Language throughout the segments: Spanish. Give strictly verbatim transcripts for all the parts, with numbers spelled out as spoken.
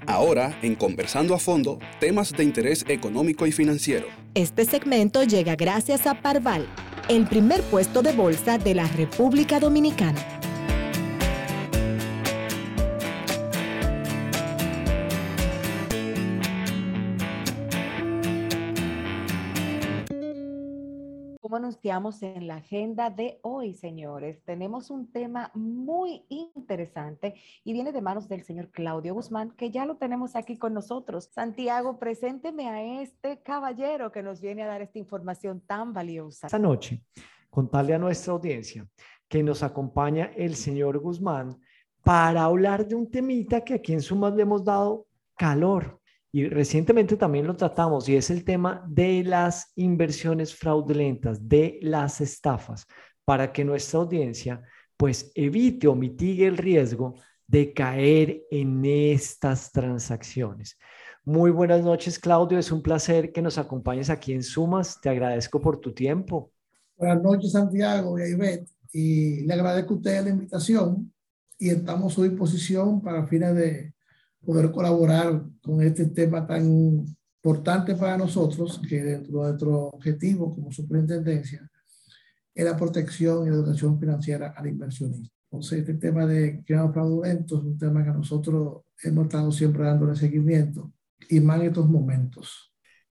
Ahora, en Conversando a Fondo, temas de interés económico y financiero. Este segmento llega gracias a Parval, el primer puesto de bolsa de la República Dominicana. Como anunciamos en la agenda de hoy, señores, tenemos un tema muy interesante y viene de manos del señor Claudio Guzmán, que ya lo tenemos aquí con nosotros. Santiago, presénteme a este caballero que nos viene a dar esta información tan valiosa. Esta noche, contarle a nuestra audiencia que nos acompaña el señor Guzmán para hablar de un temita que aquí en Sumas le hemos dado calor. Y recientemente también lo tratamos, y es el tema de las inversiones fraudulentas, de las estafas, para que nuestra audiencia pues evite o mitigue el riesgo de caer en estas transacciones. Muy buenas noches, Claudio. Es un placer que nos acompañes aquí en Sumas. Te agradezco por tu tiempo. Buenas noches, Santiago y Ivette. Y le agradezco a ustedes la invitación y estamos a su disposición para fines de poder colaborar con este tema tan importante para nosotros, que dentro de nuestro objetivo como superintendencia es la protección y la educación financiera al inversionista. Entonces, este tema de créditos fraudulentos es un tema que nosotros hemos estado siempre dándole seguimiento, y más en estos momentos.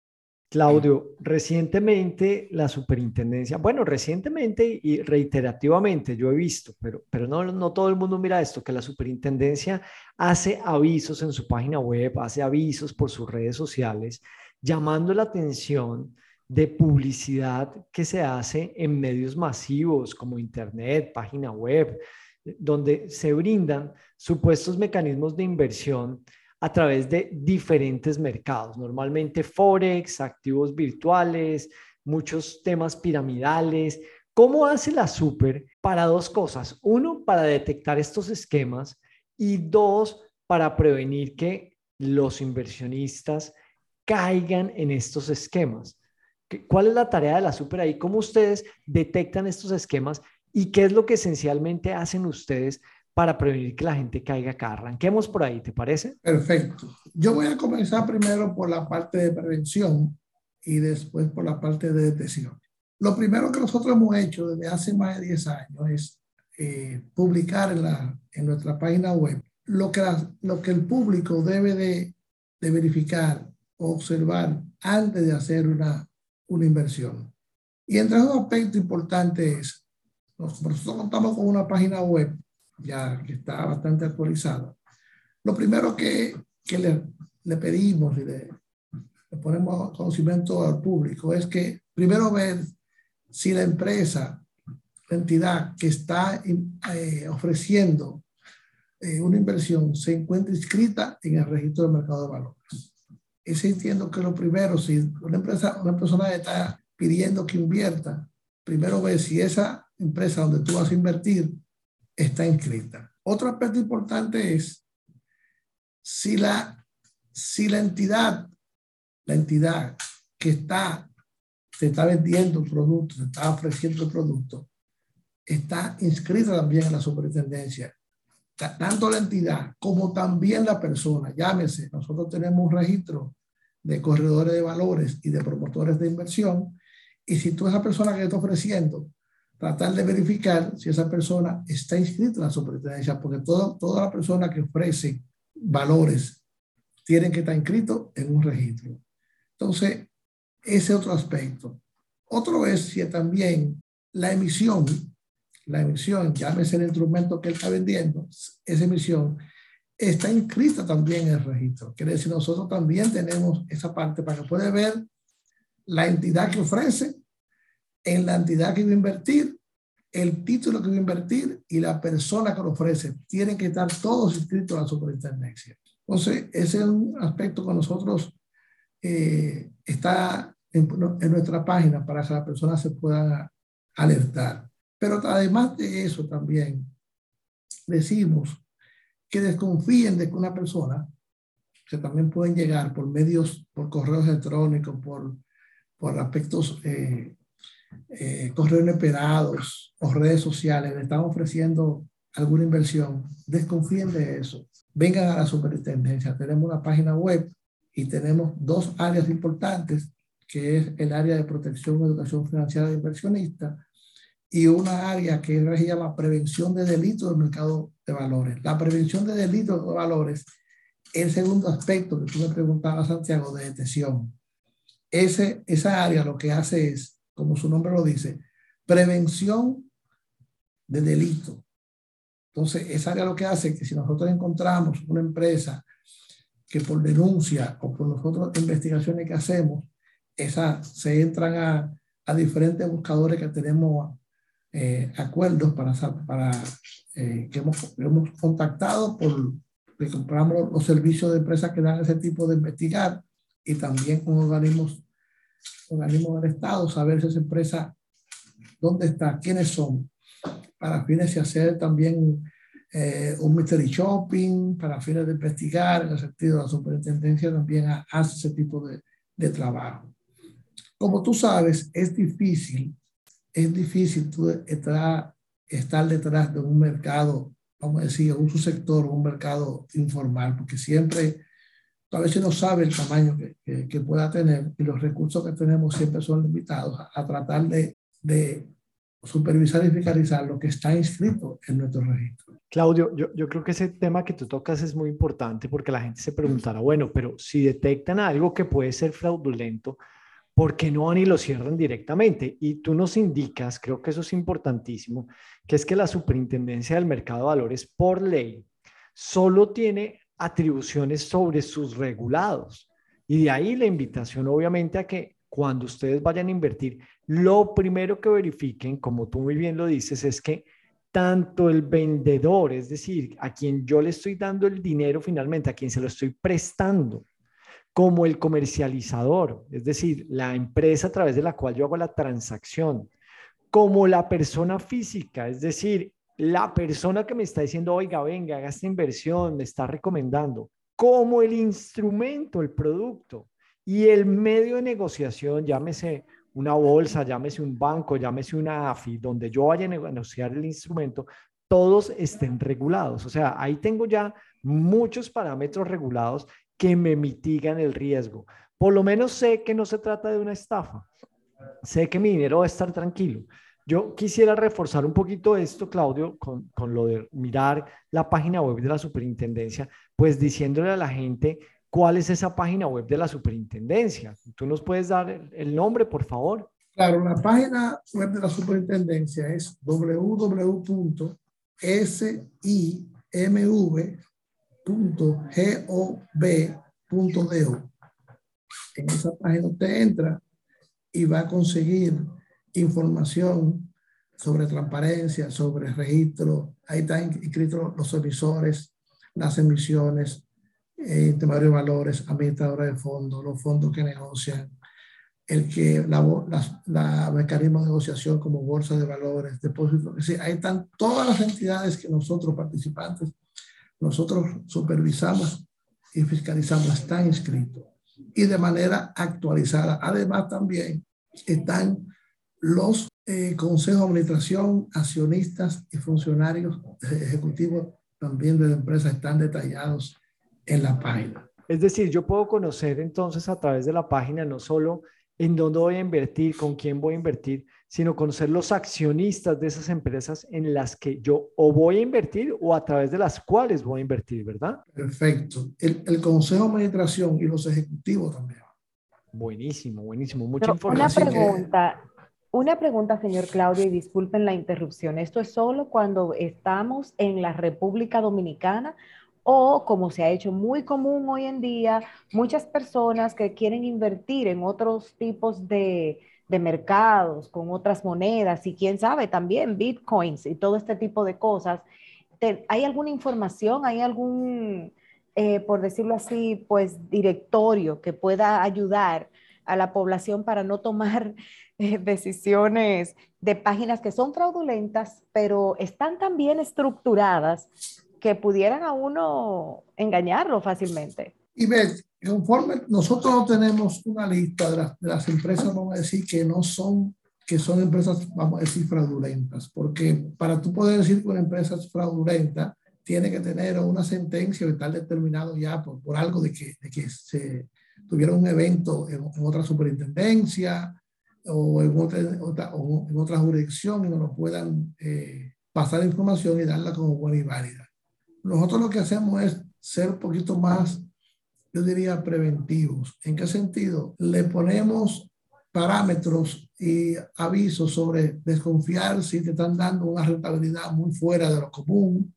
Claudio, recientemente la superintendencia, bueno, recientemente y reiterativamente yo he visto, pero, pero no, no todo el mundo mira esto, que la superintendencia hace avisos en su página web, hace avisos por sus redes sociales, llamando la atención de publicidad que se hace en medios masivos como internet, página web, donde se brindan supuestos mecanismos de inversión a través de diferentes mercados, normalmente Forex, activos virtuales, muchos temas piramidales. ¿Cómo hace la Super para dos cosas? Uno, para detectar estos esquemas, y dos, para prevenir que los inversionistas caigan en estos esquemas. ¿Cuál es la tarea de la Super ahí? ¿Cómo ustedes detectan estos esquemas y qué es lo que esencialmente hacen ustedes para prevenir que la gente caiga acá? Arranquemos por ahí, ¿te parece? Perfecto. Yo voy a comenzar primero por la parte de prevención y después por la parte de detección. Lo primero que nosotros hemos hecho desde hace más de diez años es eh, publicar en, la, en nuestra página web lo que, la, lo que el público debe de, de verificar o observar antes de hacer una, una inversión. Y entre esos aspectos importantes es, nosotros contamos con una página web ya que está bastante actualizada. Lo primero que, que le, le pedimos y le, le ponemos conocimiento al público es que primero ver si la empresa, la entidad que está eh, ofreciendo eh, una inversión se encuentra inscrita en el registro del mercado de valores. Ese entiendo que lo primero, si una empresa, una persona está pidiendo que invierta, primero ver si esa empresa donde tú vas a invertir está inscrita. Otro aspecto importante es si la, si la entidad, la entidad que está, se está vendiendo un producto, se está ofreciendo el producto, está inscrita también en la superintendencia. Tanto la entidad como también la persona, llámese, nosotros tenemos un registro de corredores de valores y de promotores de inversión, y si tú esa persona que está ofreciendo, tratar de verificar si esa persona está inscrita en la superintendencia, porque todo, toda la persona que ofrece valores tienen que estar inscritos en un registro. Entonces, ese otro aspecto. Otro es si también la emisión, la emisión, llámese el instrumento que él está vendiendo, esa emisión está inscrita también en el registro. Quiere decir, nosotros también tenemos esa parte para que pueda ver la entidad que ofrece, en la entidad que va a invertir, el título que va a invertir y la persona que lo ofrece. Tienen que estar todos inscritos a la superintendencia. Entonces, ese es un aspecto que nosotros eh, está en, en nuestra página para que las personas se puedan alertar. Pero además de eso también decimos que desconfíen de que una persona, que también pueden llegar por medios, por correos electrónicos, por, por aspectos eh, Eh, correos inesperados o redes sociales, le están ofreciendo alguna inversión, desconfíen de eso. Vengan a la superintendencia. Tenemos una página web y tenemos dos áreas importantes, que es el área de protección y educación financiera de inversionistas y una área que se llama prevención de delitos del mercado de valores. La prevención de delitos de valores es el segundo aspecto que tú me preguntabas, Santiago, de detección. Ese, esa área lo que hace es, como su nombre lo dice, prevención de delitos. Entonces, esa área lo que hace es que si nosotros encontramos una empresa que por denuncia o por nosotros investigaciones que hacemos, esa, se entran a, a diferentes buscadores que tenemos eh, acuerdos para, para eh, que hemos, hemos contactado por que compramos los servicios de empresas que dan ese tipo de investigar y también con organismos, organismos del Estado, saber si esa empresa, dónde está, quiénes son, para fines de hacer también eh, un mystery shopping, para fines de investigar, en el sentido de la superintendencia también hace ese tipo de, de trabajo. Como tú sabes, es difícil, es difícil tú estar, estar detrás de un mercado, vamos a decir, un subsector, un mercado informal, porque siempre, a veces no sabe el tamaño que, que, que pueda tener y los recursos que tenemos siempre son limitados a, a tratar de, de supervisar y fiscalizar lo que está inscrito en nuestro registro. Claudio, yo, yo creo que ese tema que tú tocas es muy importante porque la gente se preguntará, bueno, pero si detectan algo que puede ser fraudulento, ¿por qué no van y lo cierran directamente? Y tú nos indicas, creo que eso es importantísimo, que es que la Superintendencia del Mercado de Valores, por ley, solo tiene atribuciones sobre sus regulados. Y de ahí la invitación, obviamente, a que cuando ustedes vayan a invertir, lo primero que verifiquen, como tú muy bien lo dices, es que tanto el vendedor, es decir, a quien yo le estoy dando el dinero finalmente, a quien se lo estoy prestando, como el comercializador, es decir, la empresa a través de la cual yo hago la transacción, como la persona física, es decir, la persona que me está diciendo, oiga, venga, haga esta inversión, me está recomendando, como el instrumento, el producto y el medio de negociación, llámese una bolsa, llámese un banco, llámese una A F I, donde yo vaya a negociar el instrumento, todos estén regulados. O sea, ahí tengo ya muchos parámetros regulados que me mitigan el riesgo. Por lo menos sé que no se trata de una estafa. Sé que mi dinero va a estar tranquilo. Yo quisiera reforzar un poquito esto, Claudio, con, con lo de mirar la página web de la superintendencia, pues diciéndole a la gente cuál es esa página web de la superintendencia. ¿Tú nos puedes dar el, el nombre, por favor? Claro, la página web de la superintendencia es w w w punto simv punto gov punto do. En esa página usted entra y va a conseguir información sobre transparencia, sobre registro. Ahí están inscritos los emisores, las emisiones, eh, temario de valores, administradores de fondos, los fondos que negocian, el que la, la, la mecanismo de negociación como bolsa de valores, depósitos. Es decir, ahí están todas las entidades que nosotros participantes, nosotros supervisamos y fiscalizamos, están inscritos y de manera actualizada. Además, también están los eh, consejos de administración, accionistas y funcionarios ejecutivos también de la empresa están detallados en la página. Es decir, yo puedo conocer entonces a través de la página no solo en dónde voy a invertir, con quién voy a invertir, sino conocer los accionistas de esas empresas en las que yo o voy a invertir o a través de las cuales voy a invertir, ¿verdad? Perfecto. El, el consejo de administración y los ejecutivos también. Buenísimo, buenísimo. Mucha Pero información. Una pregunta, una pregunta, señor Claudio, y disculpen la interrupción. ¿Esto es solo cuando estamos en la República Dominicana o, como se ha hecho muy común hoy en día, muchas personas que quieren invertir en otros tipos de, de mercados, con otras monedas y quién sabe, también bitcoins y todo este tipo de cosas? ¿Te, ¿Hay alguna información, hay algún, eh, por decirlo así, pues directorio que pueda ayudar a la población para no tomar eh, decisiones de páginas que son fraudulentas, pero están tan bien estructuradas que pudieran a uno engañarlo fácilmente? Y ver, conforme nosotros no tenemos una lista de las, de las empresas, vamos a decir, que no son, que son empresas, vamos a decir, fraudulentas, porque para tú poder decir que una empresa es fraudulenta, tiene que tener una sentencia o estar determinado ya por, por algo de que, de que se tuviera un evento en, en otra superintendencia o en otra, otra, o en otra jurisdicción y no nos puedan eh, pasar información y darla como buena y válida. Nosotros lo que hacemos es ser un poquito más, yo diría, preventivos. ¿En qué sentido? Le ponemos parámetros y avisos sobre desconfiar si te están dando una rentabilidad muy fuera de lo común,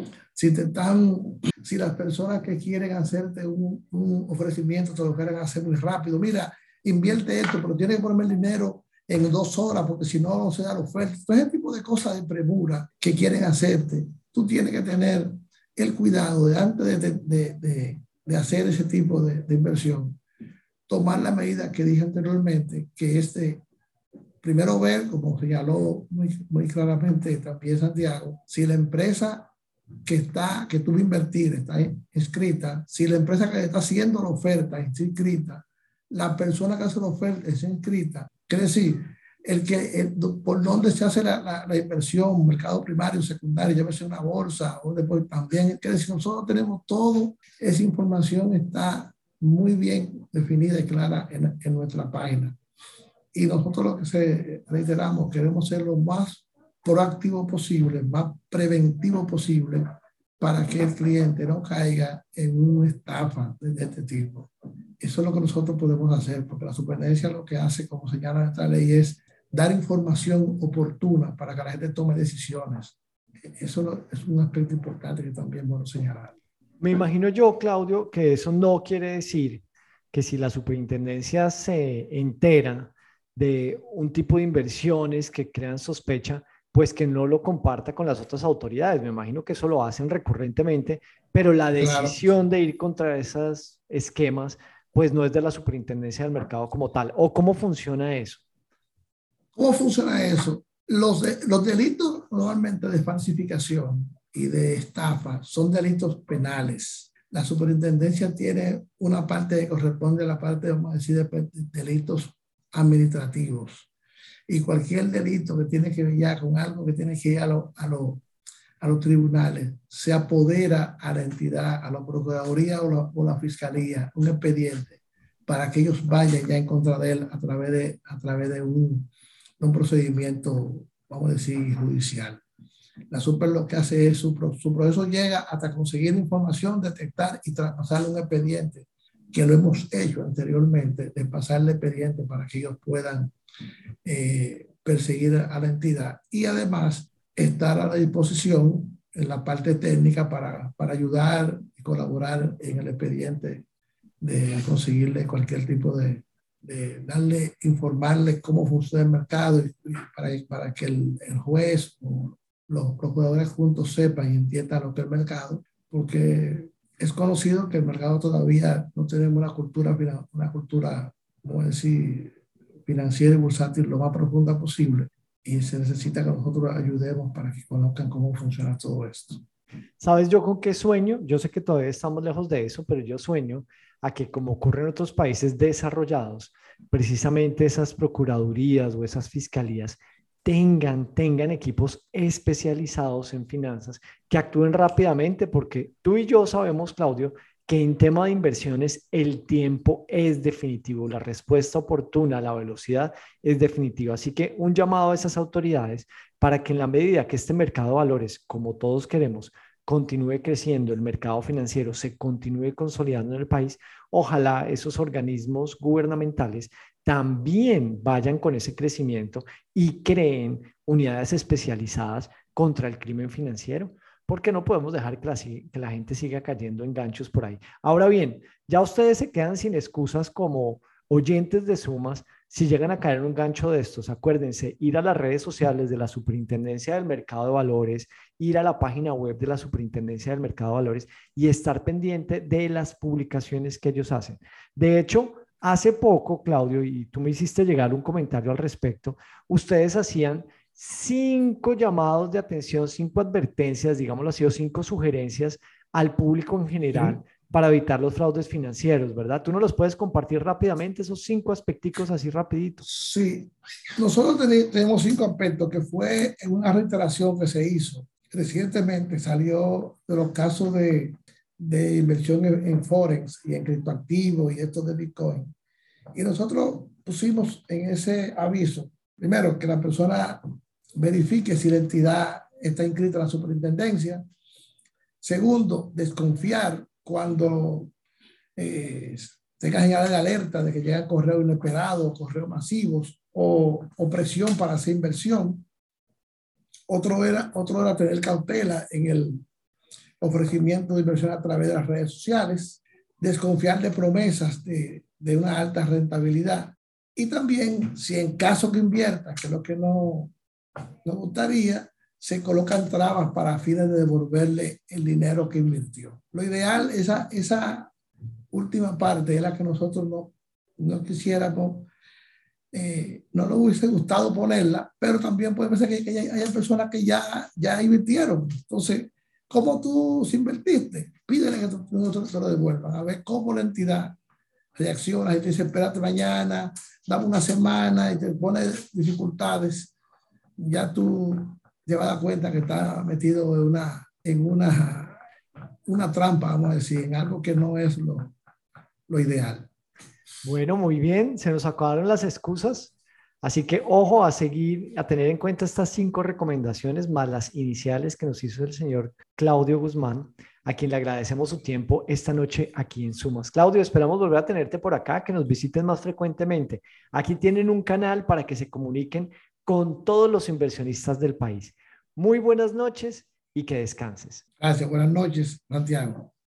si te están, si las personas que quieren hacerte un, un ofrecimiento te lo quieren hacer muy rápido. Mira, invierte esto, pero tienes que ponerme el dinero en dos horas porque si no, no se da la oferta. Entonces, ese tipo de cosas de premura que quieren hacerte, tú tienes que tener el cuidado de antes de, de, de, de, de hacer ese tipo de, de inversión, tomar la medida que dije anteriormente, que este, primero ver, como señaló muy, muy claramente también Santiago, si la empresa que está, que tú vas a invertir está inscrita, si la empresa que está haciendo la oferta está inscrita, la persona que hace la oferta está inscrita, quiere decir, el que, el, por donde se hace la, la, la inversión, mercado primario, secundario, ya sea una bolsa, o después también, quiere decir, nosotros tenemos todo, esa información está muy bien definida y clara en, en nuestra página. Y nosotros lo que se, reiteramos, queremos ser lo más proactivo posible, más preventivo posible, para que el cliente no caiga en una estafa de, de este tipo. Eso es lo que nosotros podemos hacer, porque la superintendencia lo que hace, como señala esta ley, es dar información oportuna para que la gente tome decisiones. Eso es un aspecto importante que también bueno señalar. Me imagino yo, Claudio, que eso no quiere decir que si la superintendencia se entera de un tipo de inversiones que crean sospecha, pues que no lo comparta con las otras autoridades. Me imagino que eso lo hacen recurrentemente, pero la decisión claro. de ir contra esos esquemas, pues no es de la superintendencia del mercado como tal. ¿O cómo funciona eso? ¿Cómo funciona eso? Los, de, los delitos normalmente de falsificación y de estafa son delitos penales. La superintendencia tiene una parte que corresponde a la parte, vamos a decir, de delitos administrativos. Y cualquier delito que tiene que ver ya con algo que tiene que ir a, lo, a, lo, a los tribunales, se apodera a la entidad, a la Procuraduría o la, o la Fiscalía, un expediente, para que ellos vayan ya en contra de él a través de, a través de un, un procedimiento, vamos a decir, judicial. La super lo que hace es, su, su proceso llega hasta conseguir información, detectar y traspasarle un expediente, que lo hemos hecho anteriormente, de pasarle expediente para que ellos puedan eh, perseguir a la entidad y además estar a la disposición en la parte técnica para, para ayudar y colaborar en el expediente de conseguirle cualquier tipo de, de darle, informarle cómo funciona el mercado y, y para, para que el, el juez o los procuradores juntos sepan y entiendan lo que es el mercado, porque es conocido que el mercado todavía no tenemos una cultura, una cultura, como decir, financiera y bursátil lo más profunda posible y se necesita que nosotros ayudemos para que conozcan cómo funciona todo esto. ¿Sabes yo con qué sueño? Yo sé que todavía estamos lejos de eso, pero yo sueño a que, como ocurre en otros países desarrollados, precisamente esas procuradurías o esas fiscalías tengan, tengan equipos especializados en finanzas que actúen rápidamente, porque tú y yo sabemos, Claudio, que en tema de inversiones el tiempo es definitivo, la respuesta oportuna, la velocidad es definitiva. Así que un llamado a esas autoridades para que en la medida que este mercado de valores, como todos queremos, continúe creciendo, el mercado financiero se continúe consolidando en el país, ojalá esos organismos gubernamentales también vayan con ese crecimiento y creen unidades especializadas contra el crimen financiero, porque no podemos dejar que la, que la gente siga cayendo en ganchos por ahí. Ahora bien, ya ustedes se quedan sin excusas como oyentes de Sumas si llegan a caer en un gancho de estos. Acuérdense, ir a las redes sociales de la Superintendencia del Mercado de Valores, ir a la página web de la Superintendencia del Mercado de Valores y estar pendiente de las publicaciones que ellos hacen. De hecho, hace poco, Claudio, y tú me hiciste llegar un comentario al respecto, ustedes hacían cinco llamados de atención, cinco advertencias, digámoslo así, o cinco sugerencias al público en general, sí, para evitar los fraudes financieros, ¿verdad? ¿Tú no los puedes compartir rápidamente, esos cinco aspecticos así rapiditos? Sí, nosotros ten- tenemos cinco aspectos que fue en una reiteración que se hizo. Recientemente salió de los casos de, de inversión en, en Forex y en criptoactivos y esto de Bitcoin. Y nosotros pusimos en ese aviso, primero, que la persona verifique si la entidad está inscrita en la superintendencia. Segundo, desconfiar cuando eh, tenga señales de alerta de que llegan correos inesperados, correos masivos o, o presión para hacer inversión. Otro era, otro era tener cautela en el ofrecimiento de inversión a través de las redes sociales, desconfiar de promesas de, de una alta rentabilidad. Y también, si en caso que invierta, que es lo que no nos gustaría, se colocan trabas para fines de devolverle el dinero que invirtió. Lo ideal, esa, esa última parte es la que nosotros no, no quisiéramos, eh, no nos hubiese gustado ponerla, pero también puede ser que, que haya personas que ya, ya invirtieron. Entonces, ¿cómo tú invertiste? Pídele que nosotros te lo devuelvan, a ver cómo la entidad reacciona y te dice, espérate mañana, dame una semana y te pone dificultades. Ya tú te vas a dar cuenta que está metido en una, en una, una trampa, vamos a decir, en algo que no es lo, lo ideal. Bueno, muy bien, se nos acabaron las excusas, así que ojo a seguir, a tener en cuenta estas cinco recomendaciones más las iniciales que nos hizo el señor Claudio Guzmán, a quien le agradecemos su tiempo esta noche aquí en Sumas. Claudio, esperamos volver a tenerte por acá, que nos visiten más frecuentemente. Aquí tienen un canal para que se comuniquen con todos los inversionistas del país. Muy buenas noches y que descanses. Gracias, buenas noches, Santiago.